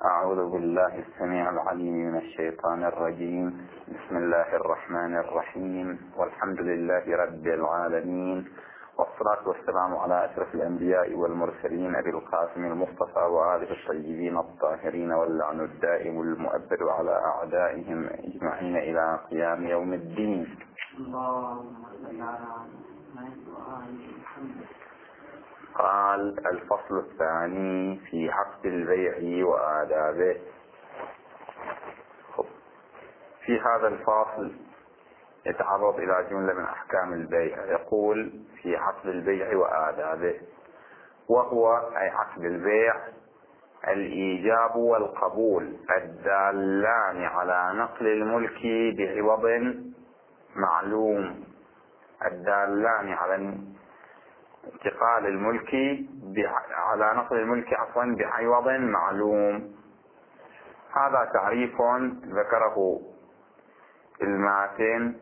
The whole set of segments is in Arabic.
أعوذ بالله السميع العليم من الشيطان الرجيم. بسم الله الرحمن الرحيم، والحمد لله رب العالمين، والصلاة والسلام على أشرف الأنبياء والمرسلين أبي القاسم المصطفى وآله الطيبين الطاهرين، واللعن الدائم المؤبد على أعدائهم أجمعين إلى قيام يوم الدين. قال: الفصل الثاني في عقد البيع وآدابه. في هذا الفصل يتعرض إلى جملة من أحكام البيع. يقول: في عقد البيع وآدابه، وهو أي عقد البيع الإيجاب والقبول الدالان على نقل الملك بعوض معلوم، الدالان على انتقال الملك على نقل الملك بعوض معلوم. هذا تعريف ذكره الماتن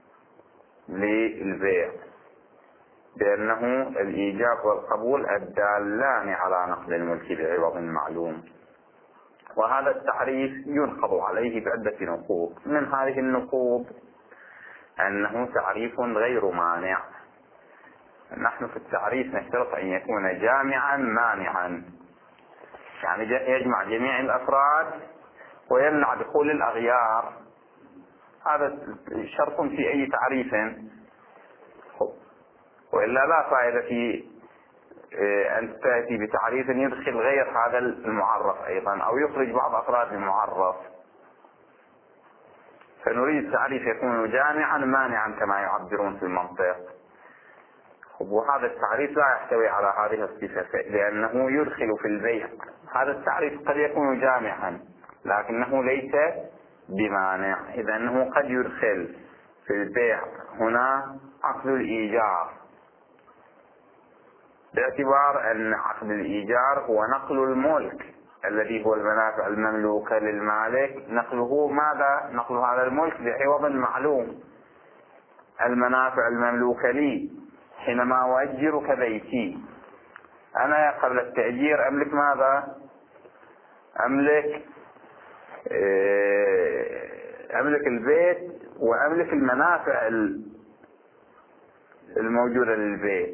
للبيع بأنه الإيجاب والقبول الدالان على نقل الملك بعوض معلوم. وهذا التعريف ينقض عليه بعدة نقوض. من هذه النقوض أنه تعريف غير مانع. نحن في التعريف نشترط أن يكون جامعا مانعا، يعني يجمع جميع الأفراد ويمنع دخول الأغيار. هذا شرط في أي تعريف، وإلا لا فائدة في أن تأتي بتعريف يدخل غير هذا المعرف أيضا، أو يخرج بعض أفراد المعرف. فنريد التعريف يكون جامعا مانعا كما يعبرون في المنطق. وهذا التعريف لا يحتوي على هذه الصفة، لأنه يدخل في البيع. هذا التعريف قد يكون جامعا لكنه ليس بمانع، إذا أنه قد يدخل في البيع هنا عقد الإيجار، باعتبار أن عقد الإيجار هو نقل الملك الذي هو المنافع المملوكة للمالك، نقله ماذا؟ نقل هذا الملك بعوض معلوم. المنافع المملوكة لي حينما أؤجرك بيتي، أنا قبل التأجير أملك ماذا؟ أملك البيت وأملك المنافع الموجودة للبيت.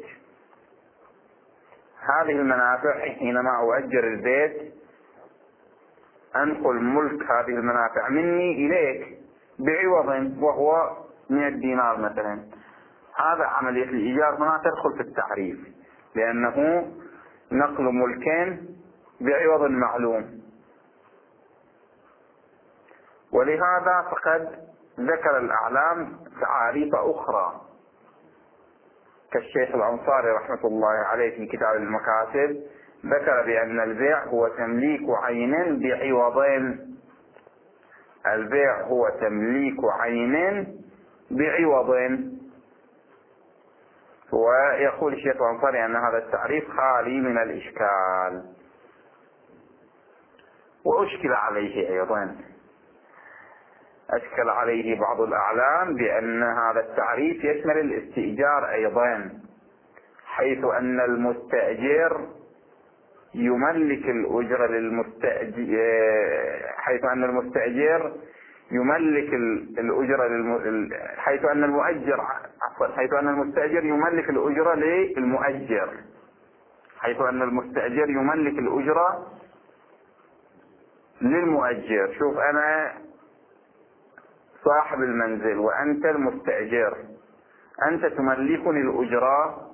هذه المنافع حينما أؤجر البيت أنقل ملك هذه المنافع مني إليك بعوض وهو 100 دينار مثلا. هذا عملية الإيجار هنا تدخل في التعريف، لأنه نقل ملك بعوض معلوم. ولهذا فقد ذكر الأعلام تعاريف أخرى، كالشيخ الأنصاري رحمة الله عليه في كتاب المكاسب ذكر بأن البيع هو تمليك عين بعوضين. البيع هو تمليك عين بعوض. ويقول الشيخ الأنصاري أن هذا التعريف خالي من الإشكال. وأشكل عليه أيضا، أشكل عليه بعض الأعلام بأن هذا التعريف يشمل الاستئجار أيضا، حيث أن المستأجر يملك الأجرة حيث أن المستأجر يملك الأجرة حيث أن المؤجر حيث أن المستأجر يملك الأجرة للمؤجر، حيث أن المستأجر يملك الأجرة للمؤجر. شوف، أنا صاحب المنزل وأنت المستأجر، أنت تملكني الأجرة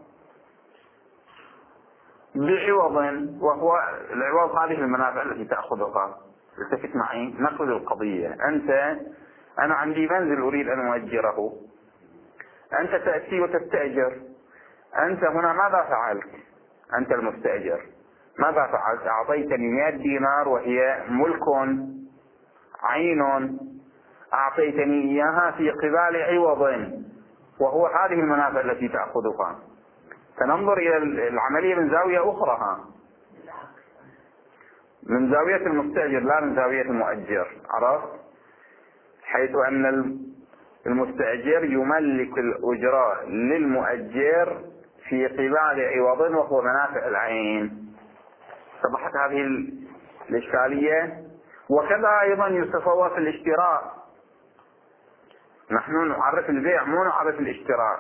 بعوض، وهو العوض هذه المنافع التي تأخذها. التفت معي، نقل القضية. أنا عندي منزل أريد أن أؤجره، أنت تأتي وتستأجر. أنت هنا ماذا فعلت؟ أنت المستأجر ماذا فعلت؟ أعطيتني 100 دينار وهي ملك عين، أعطيتني إياها في قبال عوض، وهو هذه المنافع التي تأخذها. فننظر إلى العملية من زاوية أخرى، من زاوية المستأجر لا من زاوية المؤجر. عرفت؟ حيث أن المستأجر يملك الأجرة للمؤجر في قبال عوض وهو منافع العين. صبحت هذه الإشكالية. وكذا أيضا يتفوت في الاشتراء. نحن نعرف البيع مو نعرف الاشتراء.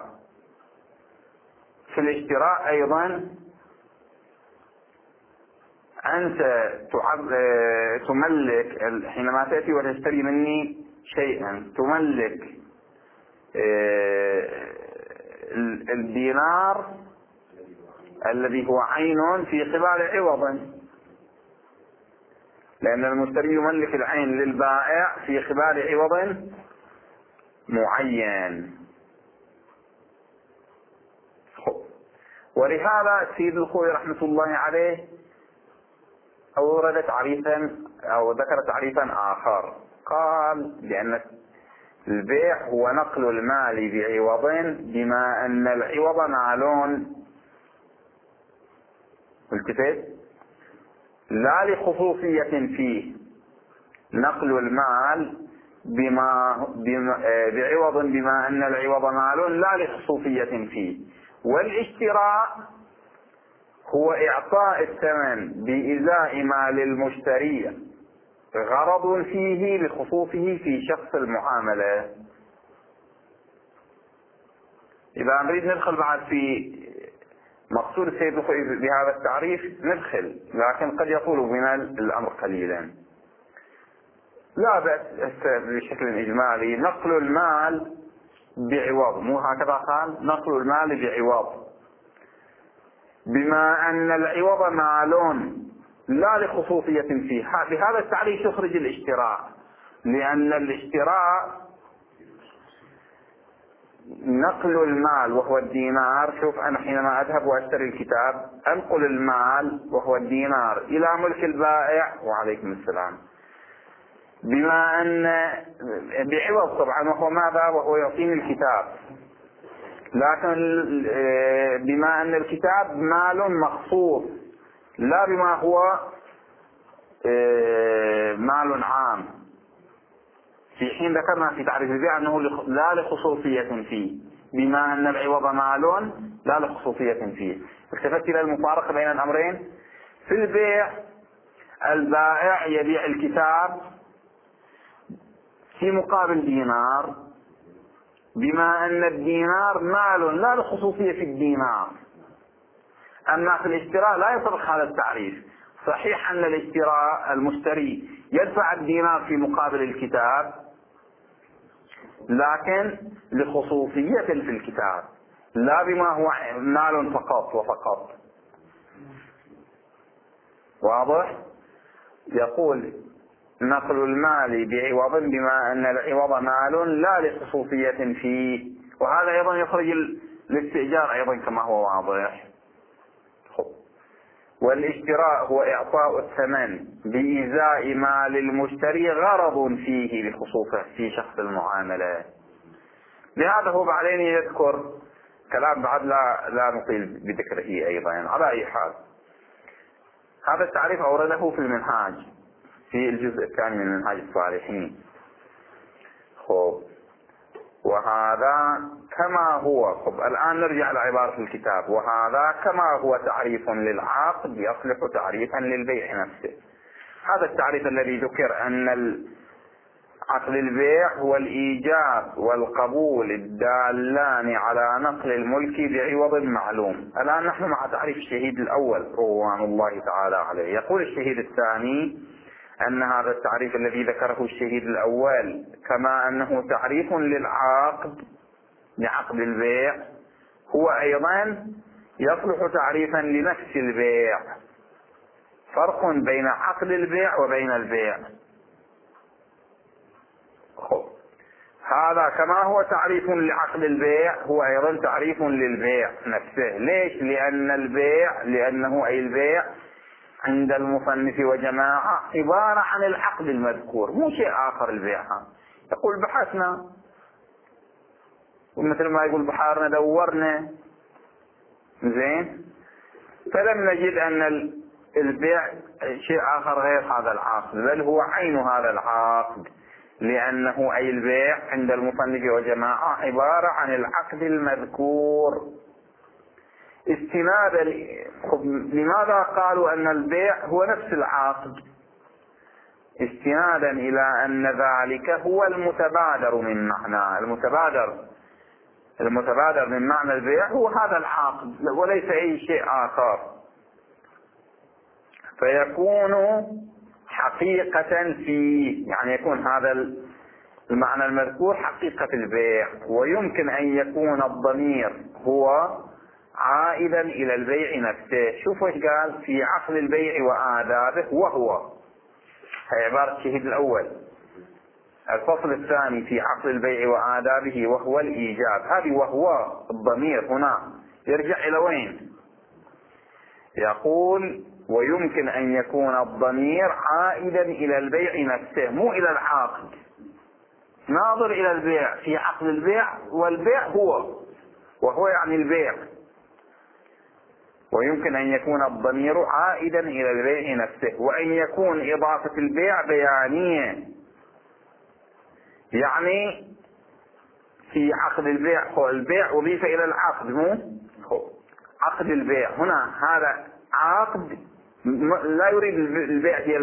في الاشتراء أيضا أنت تملك حينما تأتي وتشتري مني شيئا تملك الدينار الذي هو عين في قبال عوض، لأن المشتري يملك العين للبائع في قبال عوض معين. ولهذا السيد الخوي رحمة الله عليه أورد تعريفا أو ذكر تعريفا آخر، قال بأن البيع هو نقل المال بعوض بما أن العوض مال التفت لا لخصوصية فيه، نقل المال بعوض بما أن العوض مال لا لخصوصية فيه. والاشتراء هو إعطاء الثمن بإزاء ما للمشتري غرض فيه لخصوصه في شخص المعاملة. إذا نريد ندخل بعد في مقصود السيد الخوي بهذا التعريف ندخل، لكن قد يطول بنا الأمر قليلا. لا بأس بشكل إجمالي نقل المال بعوض، مو هكذا قال؟ نقل المال بعوض بما أن العوض مال لا لخصوصية فيه. بهذا التعريف يخرج الاشتراء، لأن الاشتراء نقل المال وهو الدينار. شوف أنا حينما أذهب وأشتري الكتاب أنقل المال وهو الدينار إلى ملك البائع، وعليكم السلام، بما أن بعوض طبعا، وهو ماذا؟ وهو يعطيني الكتاب، لكن بما أن الكتاب مال مخصوص لا بما هو مال عام، في حين ذكرنا في تعريف البيع أنه لا لخصوصية فيه، بما أن العوض مال لا لخصوصية فيه. التفت إلى المفارقة بين الأمرين. في البيع البائع يبيع الكتاب في مقابل دينار، بما أن الدينار مال لا لخصوصية في الدينار. أما في الاشتراء لا يطبق هذا التعريف. صحيح أن الاشتراء المشتري يدفع الدينار في مقابل الكتاب، لكن لخصوصية في الكتاب لا بما هو مال فقط وفقط. واضح؟ يقول نقل المال بعوض بما أن العوض مال لا لخصوصية فيه، وهذا أيضا يخرج الاستئجار أيضا كما هو واضح. والاشتراء هو إعطاء الثمن بإزاء ما للمشتري غرض فيه لخصوصه في شخص المعاملة. لهذا هو بعدين يذكر كلام بعد لا نطيل بذكره أيضا. على أي حال هذا التعريف أورده في المنهاج في الجزء الثاني من منهاج الصالحين. وهذا كما هو. الآن نرجع لعبارة الكتاب. وهذا كما هو تعريف للعقد يصلح تعريفا للبيع نفسه. هذا التعريف الذي ذكر أن عقد البيع هو الإيجاب والقبول الدالان على نقل الملك بعوض معلوم. الآن نحن مع تعريف الشهيد الأول رضوان الله تعالى عليه. يقول الشهيد الثاني أن هذا التعريف الذي ذكره الشهيد الأول كما أنه تعريف للعقد لعقد البيع هو أيضا يصلح تعريفا لنفس البيع. فرق بين عقد البيع وبين البيع. هذا كما هو تعريف لعقد البيع هو أيضا تعريف للبيع نفسه. ليش؟ لأن البيع لأنه أي البيع عند المصنف وجماعة عبارة عن العقد المذكور، مو شيء آخر. البيع يقول بحثنا، ومثل ما يقول بحارنا دورنا، زين، فلم نجد أن البيع شيء آخر غير هذا العقد، بل هو عين هذا العقد، لأنه أي البيع عند المصنف وجماعة عبارة عن العقد المذكور. استنادا لماذا قالوا أن البيع هو نفس العقد؟ استنادا إلى أن ذلك هو المتبادر من معنى المتبادر من معنى البيع هو هذا العقد وليس أي شيء آخر، فيكون حقيقة فيه، يعني يكون هذا المعنى المذكور حقيقة البيع. ويمكن أن يكون الضمير هو عائدا إلى البيع نفسه. شوفوا ايش قال في عقد البيع وآدابه، وهو هي عبارة الشهيد الأول. الفصل الثاني في عقد البيع وآدابه وهو الإيجاب. هذه وهو الضمير هنا يرجع إلى وين؟ يقول ويمكن أن يكون الضمير عائدا إلى البيع نفسه مو إلى العقد، ناظر إلى البيع في عقد البيع، والبيع وهو يعني البيع. ويمكن أن يكون الضمير عائدا إلى البيع نفسه، وأن يكون إضافة البيع بيانية، يعني في عقد البيع هو البيع أضيف إلى العقد، مو عقد البيع هنا هذا عقد لا يريد البيع هي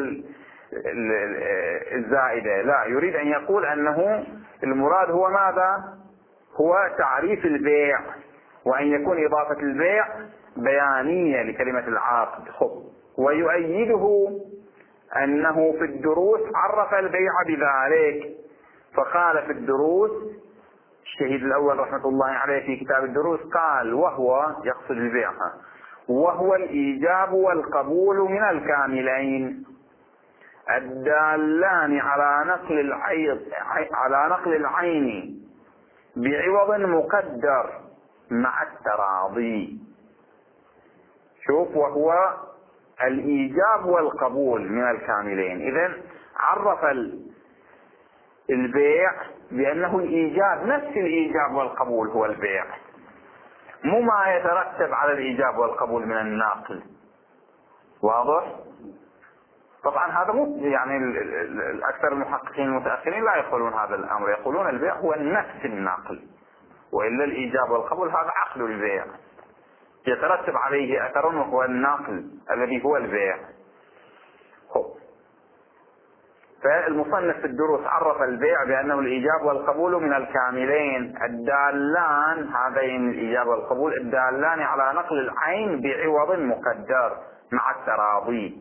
الزائدة، لا يريد أن يقول أنه المراد هو ماذا؟ هو تعريف البيع، وأن يكون إضافة البيع بيانية لكلمة العقد. ويؤيده أنه في الدروس عرف البيع بذلك، فقال في الدروس الشهيد الأول رحمة الله عليه في كتاب الدروس قال وهو يقصد البيع وهو الإيجاب والقبول من الكاملين الدالان على نقل العين بعوض مقدر مع التراضي. شوف وهو الإيجاب والقبول من الكاملين. إذن عرف البيع بأنه الإيجاب، نفس الإيجاب والقبول هو البيع، مو ما يترتب على الإيجاب والقبول من الناقل. واضح؟ طبعا هذا مو يعني الأكثر المحققين المتأخرين لا يقولون هذا الأمر، يقولون البيع هو نفس الناقل، وإلا الإيجاب والقبول هذا عقل البيع يترتب عليه أثر وهو الناقل الذي هو البيع. فالمصنف في الدروس عرف البيع بأنه الإيجاب والقبول من الكاملين الدالان، هذين الإيجاب والقبول الدالان على نقل العين بعوض مقدر مع التراضي.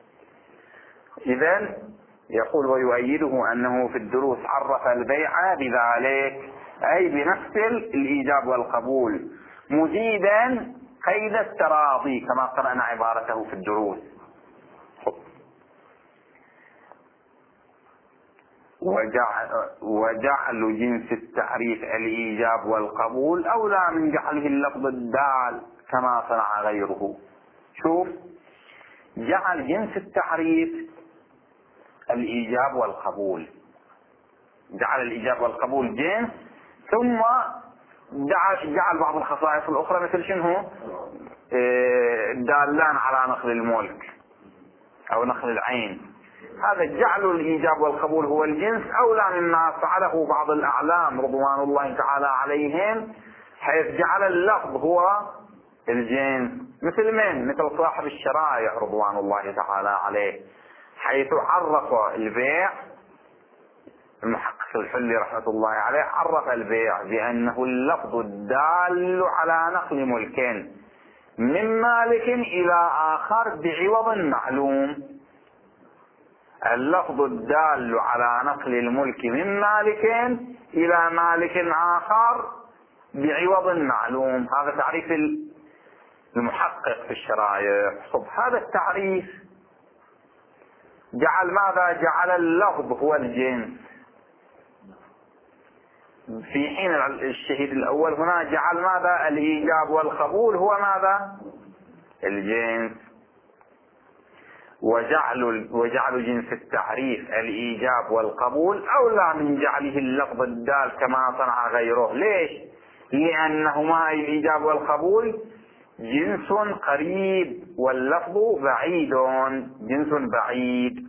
إذن يقول ويؤيده أنه في الدروس عرف البيع بذلك، أي بنفس الإيجاب والقبول، مزيدا قيد التراضي كما قرأنا عبارته في الدروس. وجعل جنس التعريف الإيجاب والقبول أولى من جعله اللفظ الدال كما صنع غيره. شوف، جعل جنس التعريف الإيجاب والقبول، جعل الإيجاب والقبول جنس، ثم جعل بعض الخصائص الأخرى مثل شنو؟ دالان على نقل الملك أو نقل العين. هذا جعل الإيجاب والقبول هو الجنس أولى مما فعله بعض الأعلام رضوان الله تعالى عليهم، حيث جعل اللفظ هو الجنس. مثل من؟ مثل صاحب الشرائع رضوان الله تعالى عليه، حيث عرف البيع، المحقق الحلي رحمة الله عليه عرف البيع بأنه اللفظ الدال على نقل ملك من مالك إلى آخر بعوض معلوم. اللفظ الدال على نقل الملك من مالك إلى مالك آخر بعوض معلوم، هذا تعريف المحقق في الشرائع. هذا التعريف جعل ماذا؟ جعل اللفظ هو الجنس، في حين الشهيد الأول هنا جعل ماذا؟ الإيجاب والقبول هو ماذا؟ الجنس. وجعل جنس التعريف الإيجاب والقبول أولى من جعله اللفظ الدال كما صنع غيره. ليش؟ لأنهما الإيجاب والقبول جنس قريب واللفظ بعيد، جنس بعيد.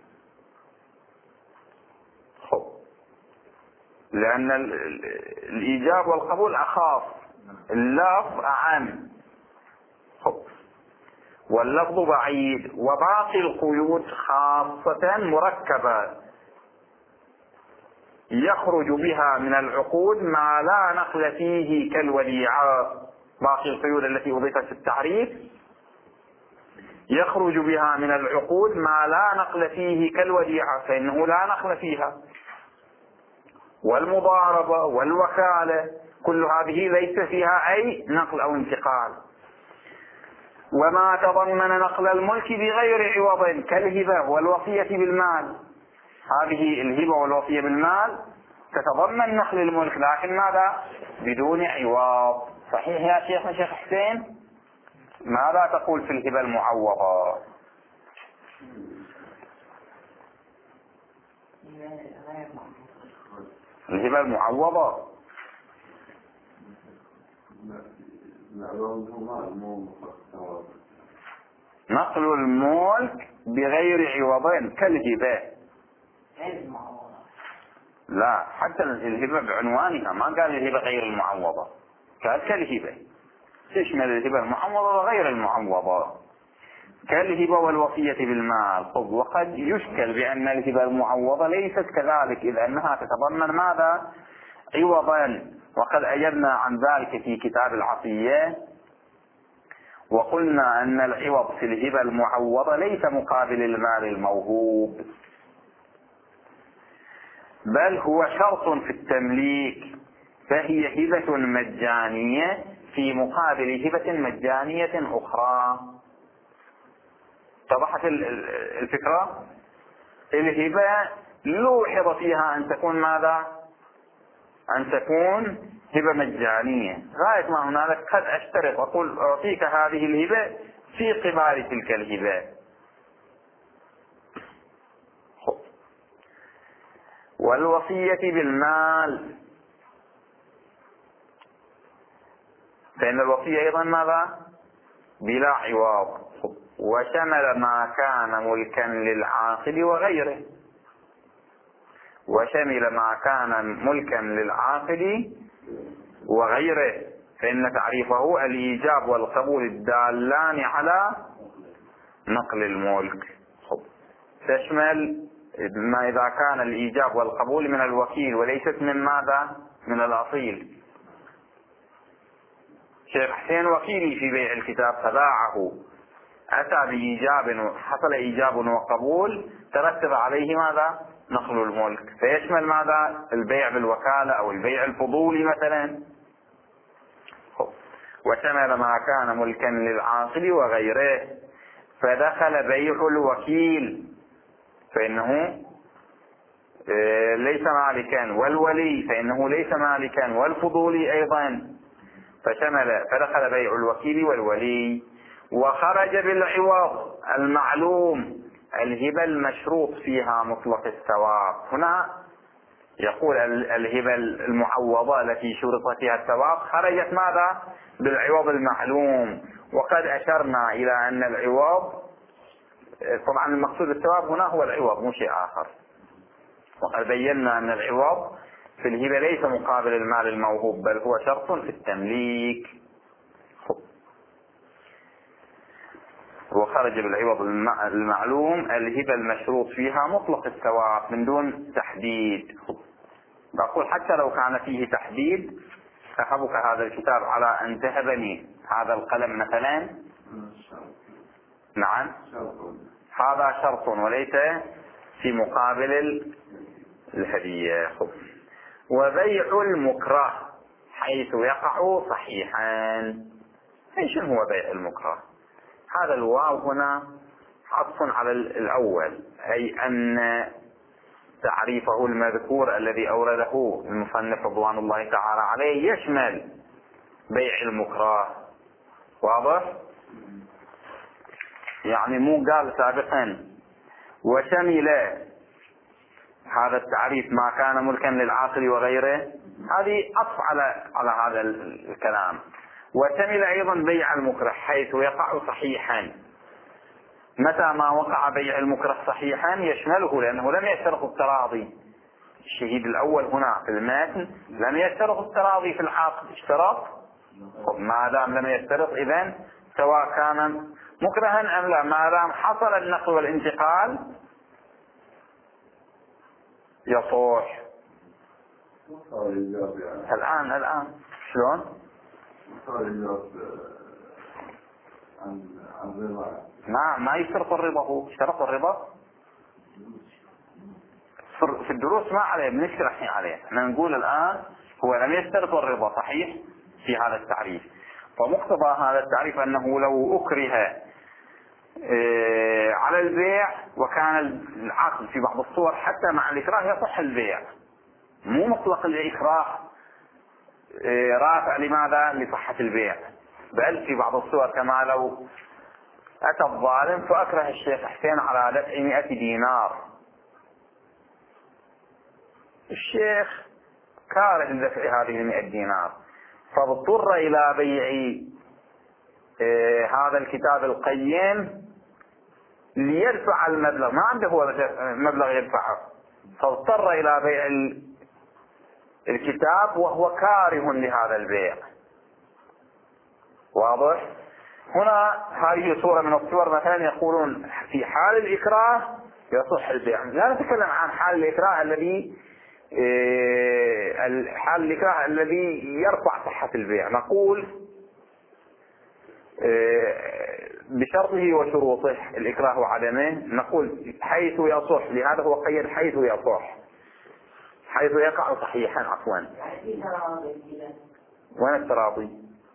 لأن الإيجاب والقبول أخاف، اللفظ أعم. واللفظ بعيد، وباقي القيود خاصة مركبة يخرج بها من العقود ما لا نقل فيه كالوديعة. باقي القيود التي أضيفت في التعريف يخرج بها من العقود ما لا نقل فيه كالوديعة، فإنه لا نقل فيها، والمضاربة والوكالة كل هذه ليس فيها أي نقل أو انتقال. وما تضمن نقل الملك بغير عوض كالهبة والوصية بالمال، هذه الهبة والوصية بالمال تتضمن نقل الملك، لكن ماذا؟ بدون عوض. صحيح يا شيخنا شيخ حسين؟ ماذا تقول في الهبة المعوضة؟ الهبة المعوضة نقل الملك بغير عوض كالهبة. لا، حتى الهبة بعنوانها ما قال الهبة غير المعوضة، قال كالهبة، تشمل الهبة المعوضة وغير المعوضة، كالهبة والوصية بالمال. وقد يشكل بأن الهبة المعوضة ليست كذلك، إذ أنها تتضمن ماذا؟ عوضا، وقد أجبنا عن ذلك في كتاب العطية، وقلنا أن العوض في الهبة المعوضة ليس مقابل المال الموهوب، بل هو شرط في التمليك، فهي هبة مجانية في مقابل هبة مجانية أخرى. اتضحت الفكرة؟ الهبة لوحظ فيها أن تكون ماذا؟ أن تكون هبة مجانية. غاية ما هنالك قد أشترط أقول أعطيك هذه الهبة في قبال تلك الهبة. والوصية بالمال، فإن الوصية أيضا ماذا؟ بلا عوض، وشمل ما كان ملكا للعاقل وغيره، وشمل ما كان ملكا للعاقل وغيره، فإن تعريفه الإيجاب والقبول الدالان على نقل الملك، تشمل ما إذا كان الإيجاب والقبول من الوكيل وليست من ماذا؟ من الأصيل. شيخ حسين وكيلي في بيع الكتاب فباعه، أتى بإيجاب، حصل إيجاب وقبول ترتب عليه ماذا؟ نقل الملك، فيشمل ماذا؟ البيع بالوكالة أو البيع الفضولي مثلا. وشمل ما كان ملكا للعاقل وغيره، فدخل بيع الوكيل فإنه ليس مالكا، والولي فإنه ليس مالكا، والفضولي أيضا، فدخل بيع الوكيل والولي. وخرج بالعوض المعلوم الهبة المشروط فيها مطلق الثواب. هنا يقول الهبة المعوضة التي شرط فيها الثواب خرجت ماذا؟ بالعوض المعلوم. وقد أشرنا إلى أن العوض، طبعا المقصود الثواب هنا هو العوض مو شيء آخر، وقد بينا أن العوض في الهبة ليس مقابل المال الموهوب، بل هو شرط في التمليك. وخرج بالعوض المعلوم الهبة المشروط فيها مطلق الثواب من دون تحديد. بقول حتى لو كان فيه تحديد، أخذك هذا الكتاب على أن تهبني هذا القلم مثلا، نعم هذا شرط وليس في مقابل الهدية. وبيع المكره حيث يقع صحيحا. ايش هو بيع المكره؟ هذا الواو هنا عطف على الأول، أي أن تعريفه المذكور الذي أورده المصنف رضوان الله تعالى عليه يشمل بيع المكره. واضح؟ يعني مو قال سابقا وشمل هذا التعريف ما كان ملكا للعاقل وغيره، هذه عطف على هذا الكلام. وشمل أيضا بيع المكره حيث يقع صحيحا. متى ما وقع بيع المكره صحيحا يشمله، لأنه لم يشترط التراضي. الشهيد الأول هنا في المتن لم يشترط التراضي في العقد، اشترط. ما دام لم يشترط إذن سواء كان مكرها أم لا؟ ما دام حصل النقل والانتقال يصح. الآن شلون؟ ما يشترط الرضا. هو اشترط الرضا في الدروس ما عليه، بنشرح الحين عليه. احنا نقول الآن هو لم يشترط الرضا صحيح في هذا التعريف. فمقتضى هذا التعريف أنه لو أكره على البيع وكان العقد في بعض الصور حتى مع الإكراه يصح البيع. مو مطلق الإكراه رافع لماذا؟ لصحة البيع، بل في بعض الصور كما لو أتى الظالم فأكره الشيخ حسين على دفع 100 دينار، الشيخ كاره لدفع هذه 100 دينار فاضطر إلى بيع هذا الكتاب القيم ليدفع المبلغ، ما عنده هو مبلغ يدفعه، فاضطر إلى بيع الكتاب وهو كاره لهذا البيع. واضح؟ هنا هذه صورة من الصور. مثلا يقولون في حال الإكراه يصح البيع. لا نتكلم عن حال الإكراه الذي حال الإكراه الذي يرفع صحة البيع. نقول بشرطه وشروطه الإكراه وعدمه، نقول حيث يصح، لهذا هو قيد حيث يصح، حيث يقع صحيحا. عفوا، وين التراضي؟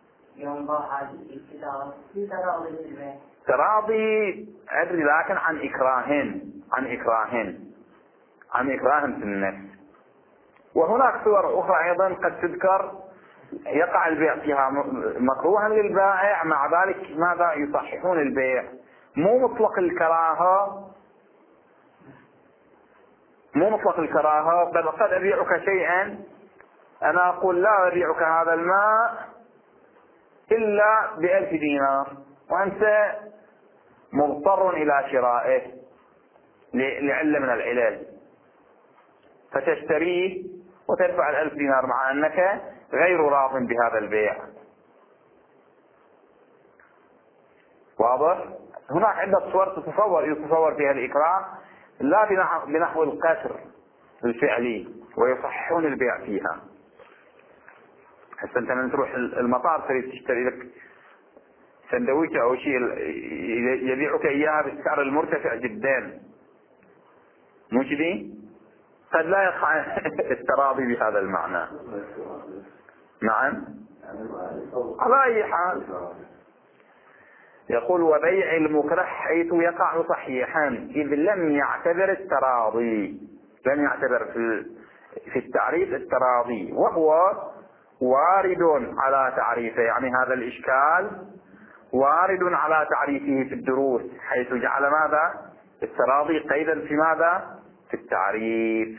تراضي أدري، لكن عن إكراه في النفس. وهناك صور أخرى أيضا قد تذكر يقع البيع فيها مكروها للبائع، مع ذلك ماذا؟ يصححون البيع. مو مطلق الكراهة، بل قد أبيعك شيئا، أنا أقول لا أبيعك هذا الماء إلا ب1000 دينار وأنت مضطر إلى شرائه لعلة من العلل، فتشتريه وتدفع 1000 دينار مع أنك غير راض بهذا البيع. واضح؟ هناك عدة صور يتصور فيها الإكراه، لا بنحو القسر الفعلي، ويصححون البيع فيها. حتى أنت من تروح المطار تريد تشتري لك سندويشة أو شيء يبيعك إياها بالسعر المرتفع جدا، مو كذي؟ قد لا يقع التراضي بهذا المعنى. نعم، على أي حال يقول وبيع المكره حيث يقع صحيحا، إذ لم يعتبر التراضي، لم يعتبر في التعريف التراضي، وهو وارد على تعريفه. يعني هذا الإشكال وارد على تعريفه في الدروس، حيث جعل ماذا؟ التراضي قيدا في ماذا؟ في التعريف.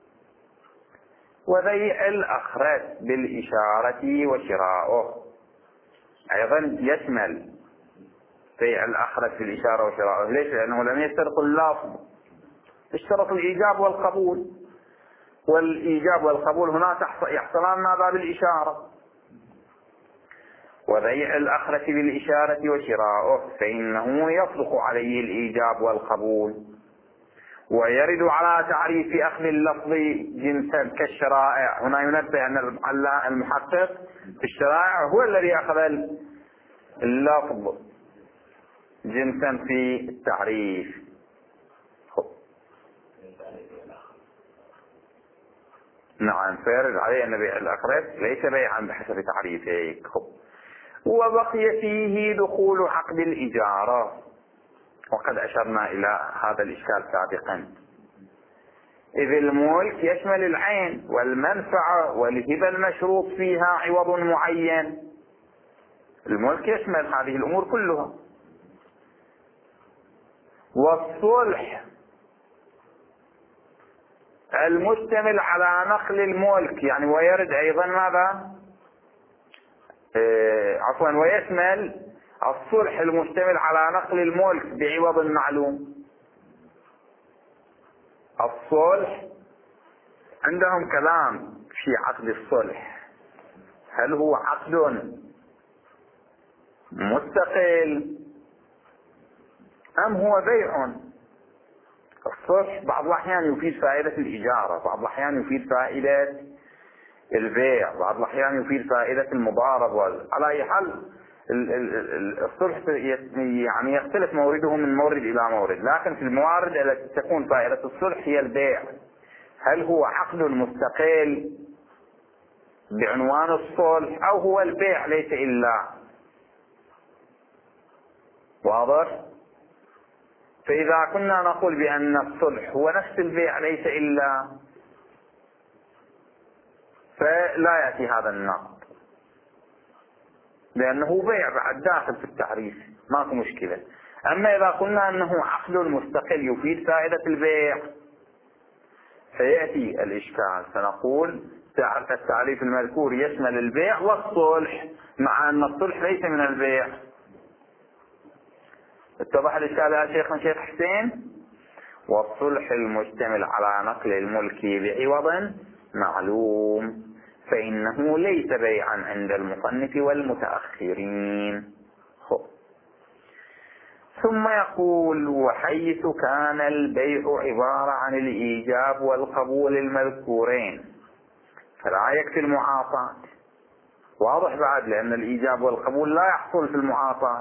وبيع الأخرس بالإشارة وشراؤه أيضا يشمل بيع الأخرس بالإشارة وشراؤه. ليش؟ لأنه لم يشترط اللفظ، اشترط الإيجاب والقبول، والإيجاب والقبول هنا يحصلان ماذا؟ بالإشارة. وبيع الأخرس بالإشارة وشراؤه فإنه يصدق عليه الإيجاب والقبول، ويرد على تعريف أخذ اللفظ جنسا كالشرائع. هنا ينبه أن المحقق في الشرائع هو الذي أخذ اللفظ جنسا في التعريف. نعم، فيرد عليه أن بيع الأخرس ليس بيعا بحسب تعريفه. وبقي فيه دخول عقد الإجارة، وقد أشرنا إلى هذا الإشكال سابقا، إذ الملك يشمل العين والمنفعة والهبة المشروط فيها عوض معين. الملك يشمل هذه الأمور كلها. والصلح المشتمل على نقل الملك، يعني ويرد أيضا ماذا؟ ويشمل الصلح المشتمل على نقل الملك بعوض معلوم. الصلح عندهم كلام في عقد الصلح، هل هو عقد مستقل أم هو بيع؟ الصلح بعض الأحيان يفيد فائدة الإجارة، بعض الأحيان يفيد فائدة البيع، بعض الأحيان يفيد فائدة المضاربة. على أي حال الصلح يعني يختلف مورده من مورد إلى مورد، لكن في الموارد التي تكون فائدة الصلح هي البيع. هل هو عقد مستقل بعنوان الصلح أو هو البيع ليس إلا؟ واضح؟ فإذا كنا نقول بأن الصلح هو نفس البيع ليس إلا، فلا يأتي هذا النقد، لأنه بيع بعد داخل في التعريف، ماكو مشكلة. أما إذا قلنا أنه عقد مستقل يفيد فائدة البيع فيأتي الإشكال، فنقول التعريف المذكور يشمل البيع والصلح، مع أن الصلح ليس من البيع. اتضح الإشكال يا شيخنا شيخ حسين؟ والصلح المشتمل على نقل الملك بعوض معلوم فإنه ليس بيعا عند المصنف والمتأخرين. ثم يقول: وحيث كان البيع عبارة عن الإيجاب والقبول المذكورين فلا يكفي المعاطاة. واضح بعد، لأن الإيجاب والقبول لا يحصل في المعاطاة،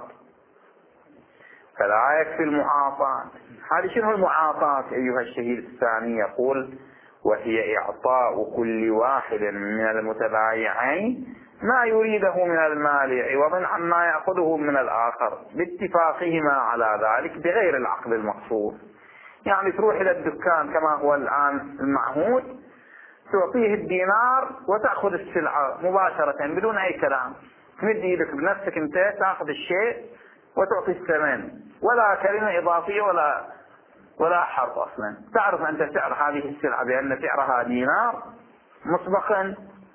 فلا يكفي المعاطاة. هذه شنو المعاطاة أيها الشهيد الثاني؟ يقول: وهي إعطاء كل واحد من المتبايعين ما يريده من المال عوضا عما يأخذه من الآخر باتفاقهما على ذلك بغير العقد المقصود. يعني تروح إلى الدكان كما هو الآن المعهود، تعطيه الدينار وتأخذ السلعة مباشرة بدون أي كلام، تمد يدك بنفسك أنت تأخذ الشيء وتعطي الثمن، ولا كلمة إضافية ولا حرف أصلا. تعرف أنت سعر هذه السلعة بأن سعرها دينار مسبقا،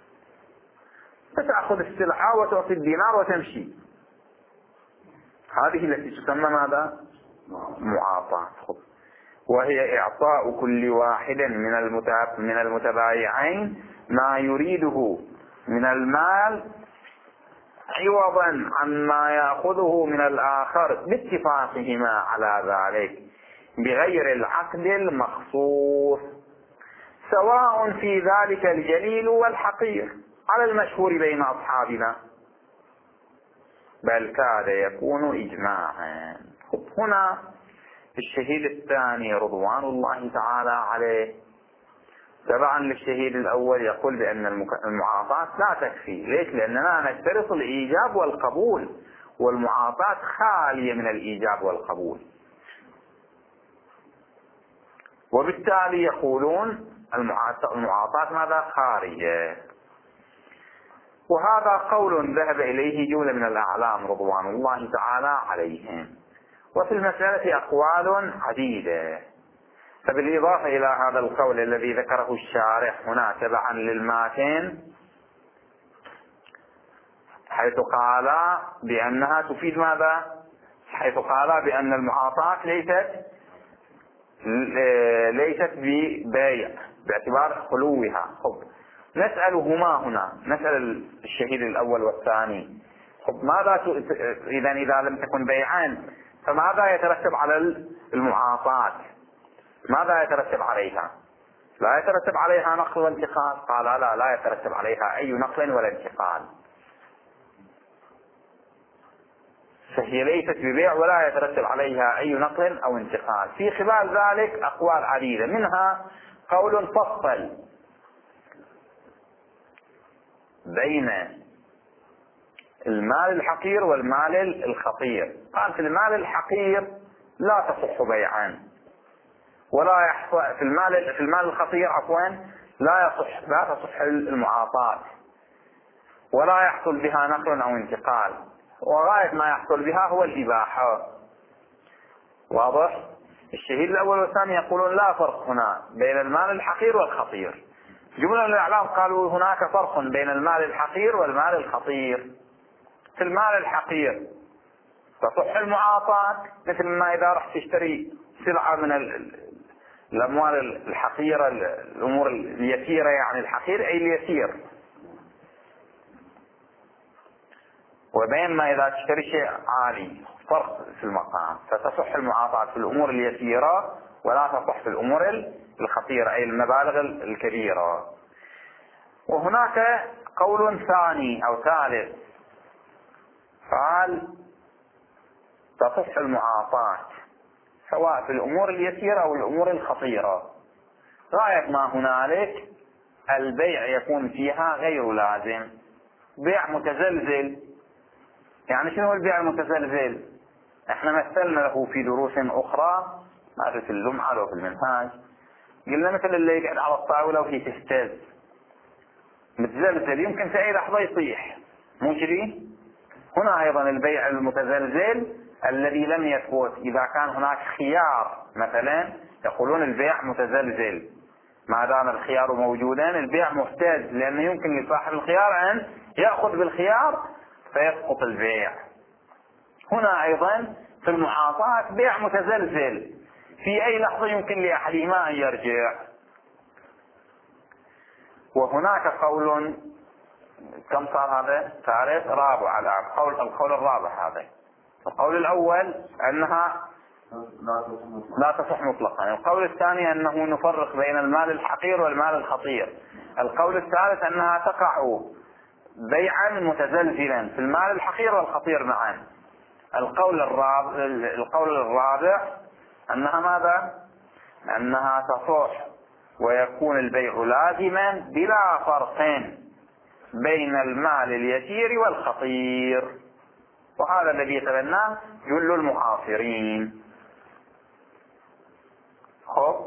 فتأخذ السلعة وتعطي الدينار وتمشي. هذه التي تسمى ماذا؟ معاطاة. وهي إعطاء كل واحد من المتبايعين ما يريده من المال عوضا عما يأخذه من الآخر باتفاقهما على ذلك بغير العقد المخصوص، سواء في ذلك الجليل والحقير على المشهور بين أصحابنا، بل كاد يكون إجماعا. هنا الشهيد الثاني رضوان الله تعالى عليه تبعا للشهيد الأول يقول بأن المعاطاة لا تكفي. ليش؟ لأننا نشترط الإيجاب والقبول، والمعاطاة خالية من الإيجاب والقبول، وبالتالي يقولون المعاطاة ماذا؟ خارجة. وهذا قول ذهب إليه جملة من الأعلام رضوان الله تعالى عليهم. وفي المسألة أقوال عديدة. فبالإضافة إلى هذا القول الذي ذكره الشارح هنا تبعا للماتن، حيث قال بأنها تفيد ماذا؟ حيث قال بأن المعاطاة ليست ببيع باعتبار خلوها. نسألهما هنا، نسأل الشهيد الأول والثاني: ماذا إذا لم تكن بيعان فماذا يترتب على المعاطاة؟ ماذا يترتب عليها؟ لا يترتب عليها نقل وانتقال. قال لا يترتب عليها أي نقل ولا انتقال، فهي ليست ببيع ولا يترتب عليها أي نقل أو انتقال. في خلال ذلك أقوال عديدة، منها قول فصل بين المال الحقير والمال الخطير. قال في المال الحقير لا تصح بيعان، ولا يحصل في المال الخطير لا تصح المعاطاة، ولا يحصل بها نقل أو انتقال، وغاية ما يحصل بها هو الإباحة. واضح؟ الشهيد الأول والثاني يقولون لا فرق هنا بين المال الحقير والخطير. جملة من الإعلام قالوا هناك فرق بين المال الحقير والمال الخطير. في المال الحقير تصح المعاطاة، مثل ما إذا رح تشتري سلعة من الأموال الحقيرة، الأمور اليسيرة، يعني الحقير أي اليسير. وبين ما إذا تشتري شيء عالي فرق في المقام، فتصح المعاطاة في الأمور اليسيرة ولا تصح في الأمور الخطيرة أي المبالغ الكبيرة. وهناك قول ثاني أو ثالث قال تصح المعاطاة سواء في الأمور اليسيرة أو الأمور الخطيرة، غاية ما هنالك البيع يكون فيها غير لازم، بيع متزلزل. يعني شنو البيع المتزلزل؟ احنا مثلنا له في دروس أخرى، ما في اللمعة أو في المنهاج، قلنا مثل اللي يقعد على الطاولة وهي تهتز متزلزل، يمكن في أي لحظة يطيح، مو كذي؟ هنا أيضا البيع المتزلزل الذي لم يثبت، إذا كان هناك خيار مثلا يقولون البيع متزلزل، ما دام الخيار موجودا البيع مهتز، لأنه يمكن لصاحب الخيار أن يأخذ بالخيار فيسقط البيع. هنا أيضا في المعاطاة بيع متزلزل، في أي لحظة يمكن لأحدهما أن يرجع. وهناك قول كم صار هذا؟ ثالث رابع الآن، القول الرابع هذا. القول الأول أنها لا تصح مطلقا، القول الثاني أنه نفرق بين المال الحقير والمال الخطير، القول الثالث أنها تقع بيعا متزلزلا في المال الحقير والخطير معا. القول الرابع أنها ماذا؟ أنها تصح ويكون البيع لازما بلا فرق بين المال اليسير والخطير، وهذا الذي يتبناه جل المعاصرين. خب،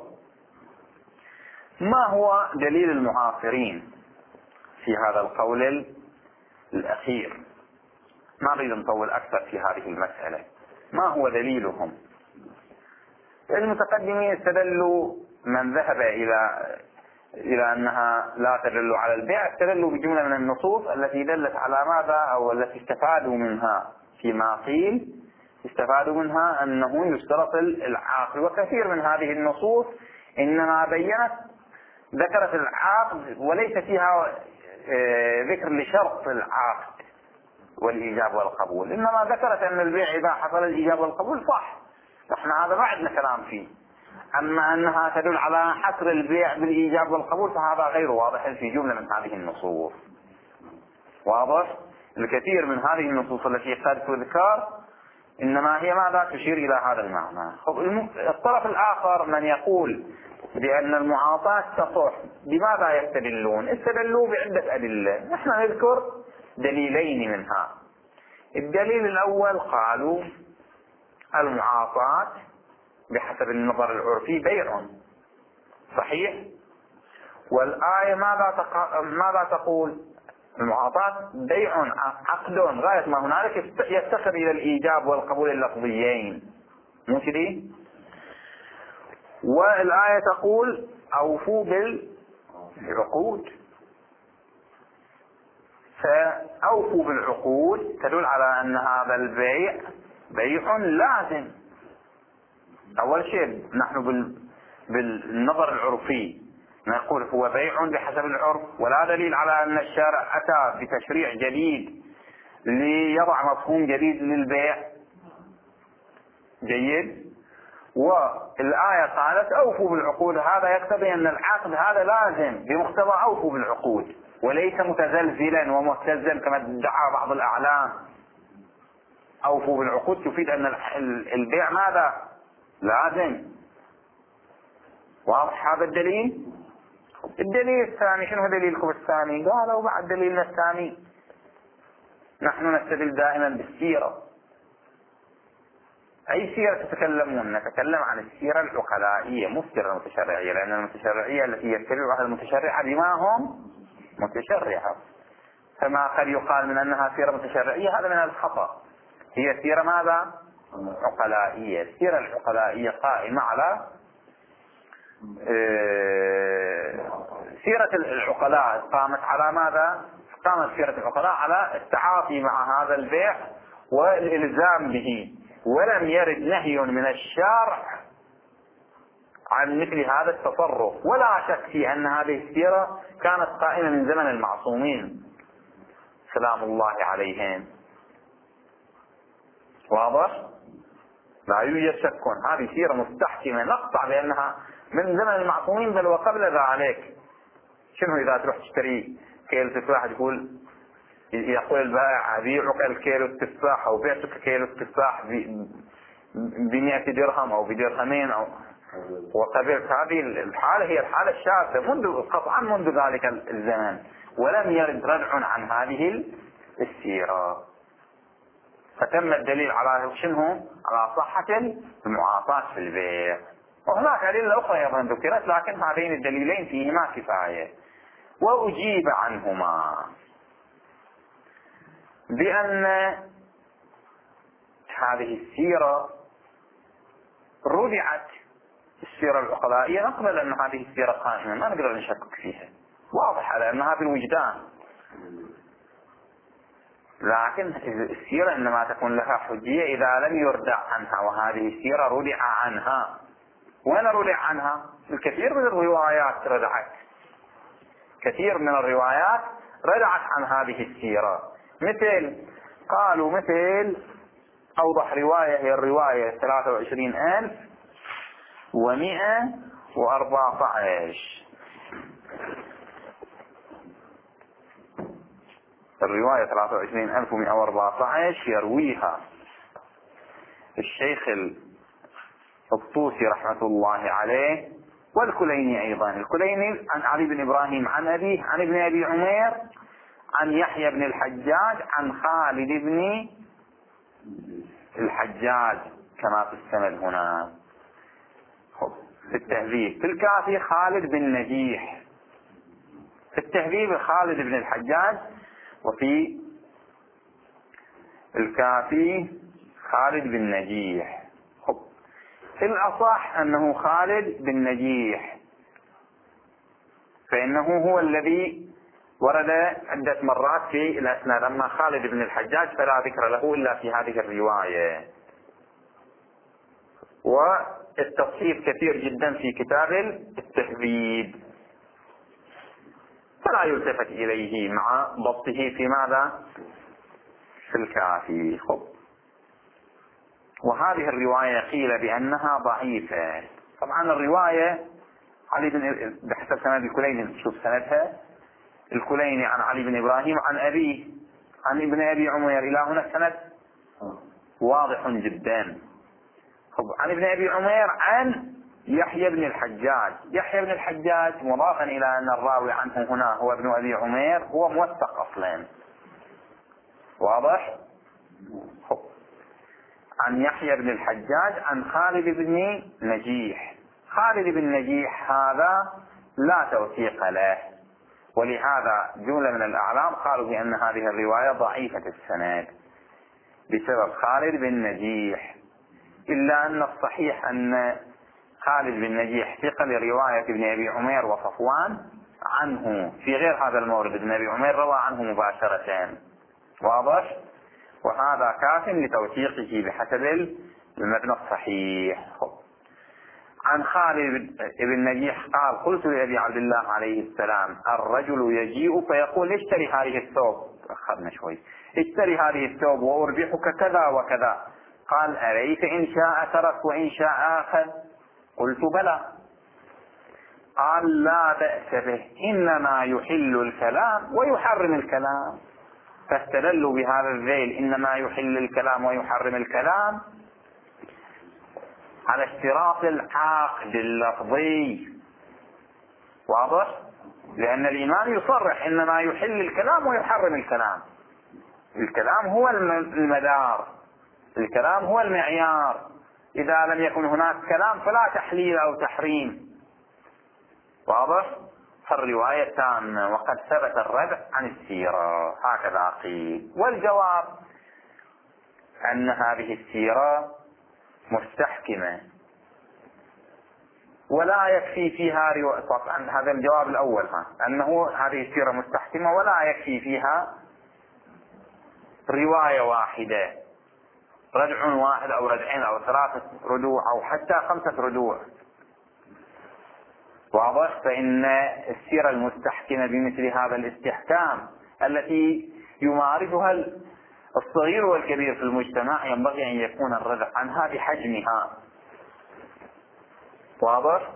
ما هو دليل المعاصرين في هذا القول الأخير؟ ما نريد نطول أكثر في هذه المسألة. ما هو دليلهم؟ المتقدمين استدلوا، من ذهب إلى أنها لا تدل على البيع استدلوا بجملة من النصوص التي دلت على ماذا، أو التي استفادوا منها فيما قيل، استفادوا منها أنه يشترط العقد. وكثير من هذه النصوص إنما ذكرت العقد وليس فيها ذكر لشرط العقد والإيجاب والقبول، إنما ذكرت أن البيع إذا حصل الإيجاب والقبول صح، احنا هذا ما عندنا كلام فيه. أما أنها تدل على حصر البيع بالإيجاب والقبول فهذا غير واضح في جملة من هذه النصوص. واضح؟ الكثير من هذه النصوص التي قد تذكر إنما هي ماذا؟ تشير إلى هذا المعنى. الطرف الآخر من يقول بأن المعاطاة تصح، بماذا يستدلون؟ استدلوا بعدة أدلة، نحن نذكر دليلين منها. الدليل الأول قالوا المعاطاة بحسب النظر العرفي بيع صحيح، والآية ماذا تقول؟ المعاطاة بيع عقد غاية ما هنالك يفتقر إلى الإيجاب والقبول اللفظيين، مو كذي؟ والآية تقول أوفوا بالعقود، فأوفوا بالعقود تدل على أن هذا البيع بيع لازم. أول شيء نحن بالنظر العرفي نقول هو بيع بحسب العرف، ولا دليل على أن الشارع أتى بتشريع جديد ليضع مفهوم جديد للبيع. جيد. والآية قالت أوفوا بالعقود، هذا يقتضي أن العقد هذا لازم بمقتضى أوفوا بالعقود، وليس متزلزلا ومهتزا كما ادعى بعض الأعلام. أوفوا بالعقود تفيد أن البيع ماذا؟ لازم. واضح هذا الدليل؟ الدليل الثاني، شنو دليلكم الثاني؟ قالوا بعد دليلنا الثاني نحن نستدل دائما بالسيرة. أي سيرة تتكلمون؟ نتكلم عن السيرة العقلائية مو السيرة المتشرعية، لأن المتشرعية التي يتبعها المتشرعة بما هم متشرعة، فما قد يقال من أنها سيرة متشرعية هذا من الخطأ. هي سيرة ماذا؟ عقلائية. السيرة العقلائية قائمة على سيرة العقلاء، قامت على ماذا؟ قامت سيرة العقلاء على التعاطي مع هذا البيع والإلزام به، ولم يرد نهي من الشارع عن مثل هذا التصرف. ولا شك في أن هذه السيرة كانت قائمة من زمن المعصومين سلام الله عليهم. واضح؟ لا يوجد شك، هذه سيرة مستحكمة نقطع بأنها من زمن المعصومين بل وقبل ذلك. شنو إذا تروح تشتري كيلو تفاح يقول البائع أبيعك الكيلو التفاح أو بعتك كيلو التفاح ب100 درهم أو بدرهمين أو وقبلت. هذه الحالة هي الحالة الشاذة قطعا منذ ذلك الزمن، ولم يرد ردع عن هذه السيرة. فتم الدليل على شنو؟ على صحة المعاطاة في البيع. وهناك أدلة أخرى أيضا ذكرت، لكن هذين الدليلين فيهما كفاية. وأجيب عنهما بأن هذه السيرة ردعت السيرة العقلائية، نقبل أن هذه السيرة قائمة، ما نقدر نشكك فيها، واضحة لأنها بالوجدان. لكن السيرة إنما تكون لها حجية إذا لم يردع عنها، وهذه السيرة ردع عنها. وين ردع عنها؟ الكثير من الروايات ردعت، كثير من الروايات ردعت عن هذه السيرة. مثل أوضح رواية هي الرواية 23,114. الرواية 23,114 يرويها الشيخ الطوسي رحمة الله عليه، والكليني أيضا. الكليني عن علي بن إبراهيم عن أبيه عن ابن أبي عمير عن يحيى بن الحجاج عن خالد بن الحجاج كما في السند هنا. في التهذيب في الكافي خالد بن نجيح، في التهذيب خالد بن الحجاج، وفي الكافي خالد بن نجيح. الأصح أنه خالد بن نجيح، فإنه هو الذي ورد عدة مرات في الأسناد. أما خالد بن الحجاج فلا ذكر له إلا في هذه الرواية. والتصحيف كثير جدا في كتاب التهذيب، فلا يلتفت إليه مع ضبطه في ماذا؟ في الكافي. وهذه الرواية قيل بأنها ضعيفة. طبعا الرواية علي بن بحسب سند الكليني، شوف سندها، الكليني عن علي بن إبراهيم عن أبيه عن ابن أبي عمير، إلى هنا السند واضح جدا. عن ابن أبي عمير عن يحيى بن الحجاج. يحيى بن الحجاج مضافا إلى أن الراوي عنه هنا هو ابن أبي عمير، هو موثق أصلا، واضح. عن يحيى بن الحجاج عن خالد بن نجيح. خالد بن نجيح هذا لا توثيق له، ولهذا جملة من الأعلام قالوا بأن هذه الرواية ضعيفة السند بسبب خالد بن نجيح. إلا أن الصحيح أن خالد بن نجيح ثقة لرواية ابن أبي عمير وصفوان عنه في غير هذا المورد. ابن أبي عمير روى عنه مباشرة، واضح. وهذا كاف لتوثيقه بحسب المبنى الصحيح. عن خالد بن نجيح قال: قلت لأبي عبد الله عليه السلام: الرجل يجيء فيقول اشتري هذه الثوب، أخذنا شوي، اشتري هذه الثوب وأربحك كذا وكذا. قال: أليس إن شاء ترك وإن شاء أخذ؟ قلت: بلى. قال: لا بأس به، إنما يحل الكلام ويحرم الكلام. فاستدلوا بهذا الذيل إنما يحل الكلام ويحرم الكلام على اشتراط العقد اللفظي، واضح، لأن الإمام يصرح إنما يحل الكلام ويحرم الكلام. الكلام هو المدار، الكلام هو المعيار. إذا لم يكن هناك كلام فلا تحليل أو تحريم، واضح. فالرواية تامة، وقد ثبت الردع عن السيرة، هكذا قيل. والجواب أن هذه السيرة مستحكمة ولا يكفي فيها طبعا هذا الجواب الأول، أنه هذه السيرة مستحكمة ولا يكفي فيها رواية واحدة، ردع واحد أو ردعين أو 3 ردوع أو حتى 5 ردوع، واضح. فإن السيرة المستحكمة بمثل هذا الاستحكام التي يمارسها الصغير والكبير في المجتمع ينبغي أن يكون الردع عنها بحجمها. واضح؟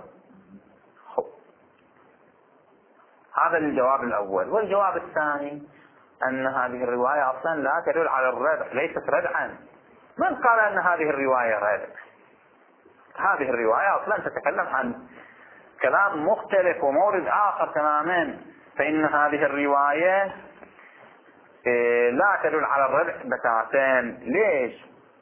هذا الجواب الأول. والجواب الثاني أن هذه الرواية أصلا لا تدل على الردع، ليست ردعا. من قال أن هذه الرواية ردع؟ هذه الرواية أصلا تتكلم عن كلام مختلف ومورد آخر تماما. فإن هذه الرواية لا تدل على الردع بتاتا. ليش؟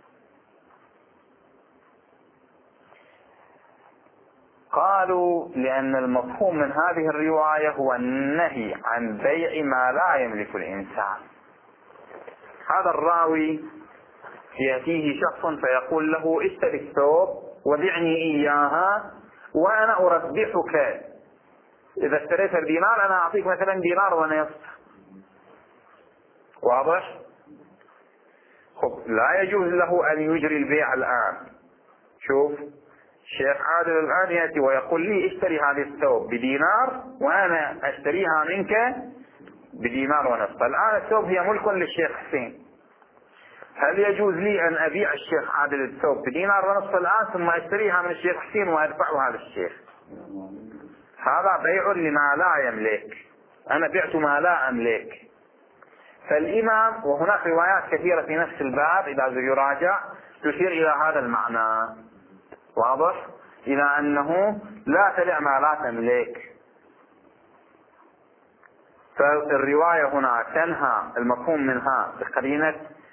قالوا لأن المفهوم من هذه الرواية هو النهي عن بيع ما لا يملك الإنسان. هذا الراوي يأتيه شخص فيقول له اشتري الثوب وبعني إياها وأنا أربحك. إذا اشتريت الدينار أنا أعطيك مثلا دينار ونصف. واضح؟ لا يجوز له أن يجري البيع الآن. شوف الشيخ عادل الآن يأتي ويقول لي اشتري هذه الثوب بدينار وأنا أشتريها منك بدينار ونصف. الآن الثوب هي ملك للشيخ حسين. هل يجوز لي أن أبيع الشيخ عادل الثوب بدينار ونصف الآن ثم أشتريها من الشيخ حسين وأدفعها للشيخ؟ هذا بيع لما لا يملك. أنا بعت ما لا أملك. فالإمام، وهناك روايات كثيرة في نفس الباب إذا يراجع تشير إلى هذا المعنى. واضح؟ إلى أنه لا تبيع ما لا تملك. فالرواية هنا تنهى المفهوم منها بقرينة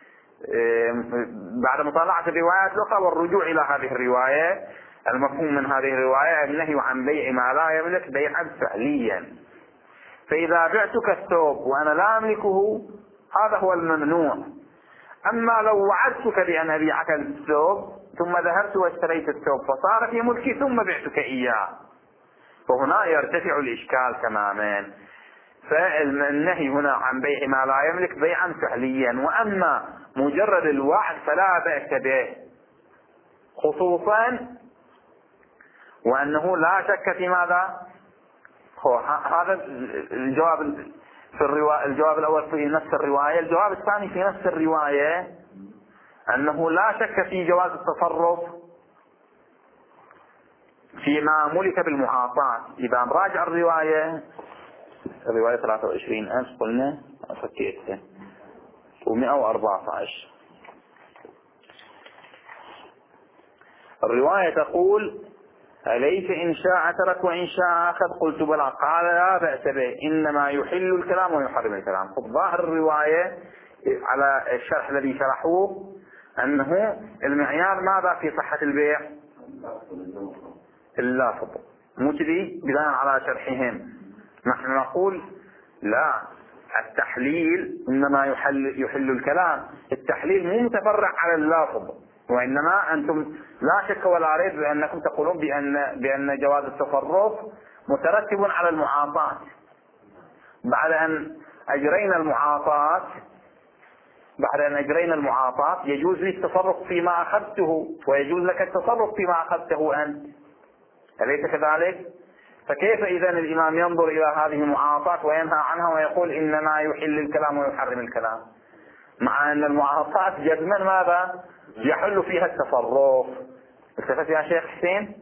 بعد مطالعة الروايات الأخرى والرجوع إلى هذه الرواية. المفهوم من هذه الرواية النهي عن بيع ما لا يملك بيعا فعليا. فإذا بعتك الثوب وأنا لا أملكه هذا هو الممنوع. أما لو وعدتك بأن أبيعك الثوب ثم ذهبت واشتريت الثوب فصار في ملكي ثم بعتك إياه فهنا يرتفع الإشكال تماما. فالنهي هنا عن بيع ما لا يملك بيعا فعليا. وأما مجرد الوعد فلا بأس به، خصوصا وأنه لا شك في ماذا؟ هذا الجواب في الجواب الأول في نفس الرواية. الجواب الثاني في نفس الرواية أنه لا شك في جواز التصرف فيما ملك بالمعاطاة. إذا نراجع الرواية 23 قلنا فكيتها و114. الرواية تقول أليس إن شاء ترك وإن شاء أخذ؟ قلت بلى. قال لا بأس به إنما يحل الكلام ويحرم الكلام. ظاهر الرواية على الشرح الذي شرحوه أنه المعيار ماذا في صحة البيع؟ اللافظ. مو كذي بناء على شرحهم. نحن نقول لا، التحليل إنما يحل الكلام. التحليل مو متفرع على اللافظ، وإنما أنتم لا شك ولا ريب بأنكم تقولون بأن جواز التصرف مترتب على المعاطاة. بعد أن أجرينا المعاطاة يجوز لي التصرف فيما أخذته ويجوز لك التصرف فيما أخذته أنت. أليس كذلك؟ فكيف إذا الإمام ينظر إلى هذه المعاطاة وينهى عنها ويقول إنما يحل الكلام ويحرم الكلام، مع أن المعاطاة جزما ماذا؟ يحل فيها التصرف. التفت يا شيخ حسين؟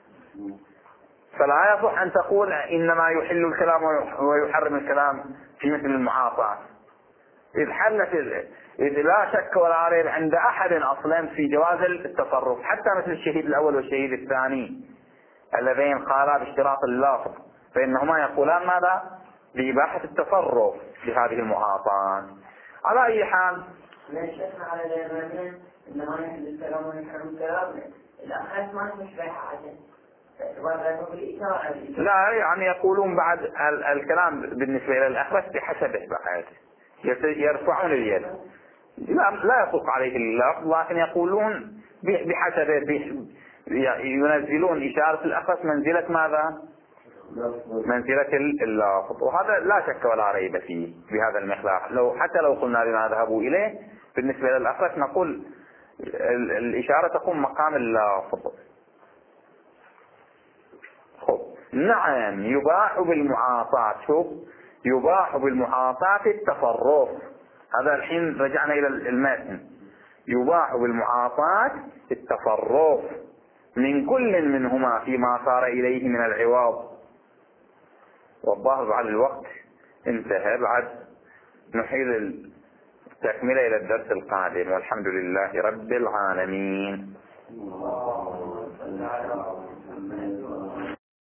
فلا يصح أن تقول إنما يحل الكلام ويحرم الكلام في مثل المعاطاة. إذ لا شك ولا ريب عند أحد أصلا في جواز التصرف، حتى مثل الشهيد الأول والشهيد الثاني اللذين قالا باشتراط اللفظ، فإنهما يقولان ماذا؟ بإباحة التصرف بهذه المعاطاة. على أي حال لا شك على ذلك إنما يحل الكلام ويحرم الكلام الأخذ ما تشبه حاجة. لا، يعني يقولون بعد الكلام بالنسبة إلى الأخرس بحسبه بعد يرفعون اليد، لا يطلق عليه اللفظ، لكن يقولون بحسبه، ينزلون إشارة الأخرس منزلة ماذا؟ منزلة اللفظ. وهذا لا شك ولا ريب فيه بهذا المقدار. حتى لو قلنا بما ذهبوا إليه بالنسبة للأخرس نقول الإشارة تقوم مقام اللفظ. نعم، يباح بالمعاطاة. شوف، يباح بالمعاطاة التصرف. هذا الحين رجعنا إلى المتن. يباح بالمعاطاة التصرف من كل منهما فيما صار إليه من العوض. والظاهر بعد الوقت انتهى، بعد نحيل التكملة إلى الدرس القادم، والحمد لله رب العالمين.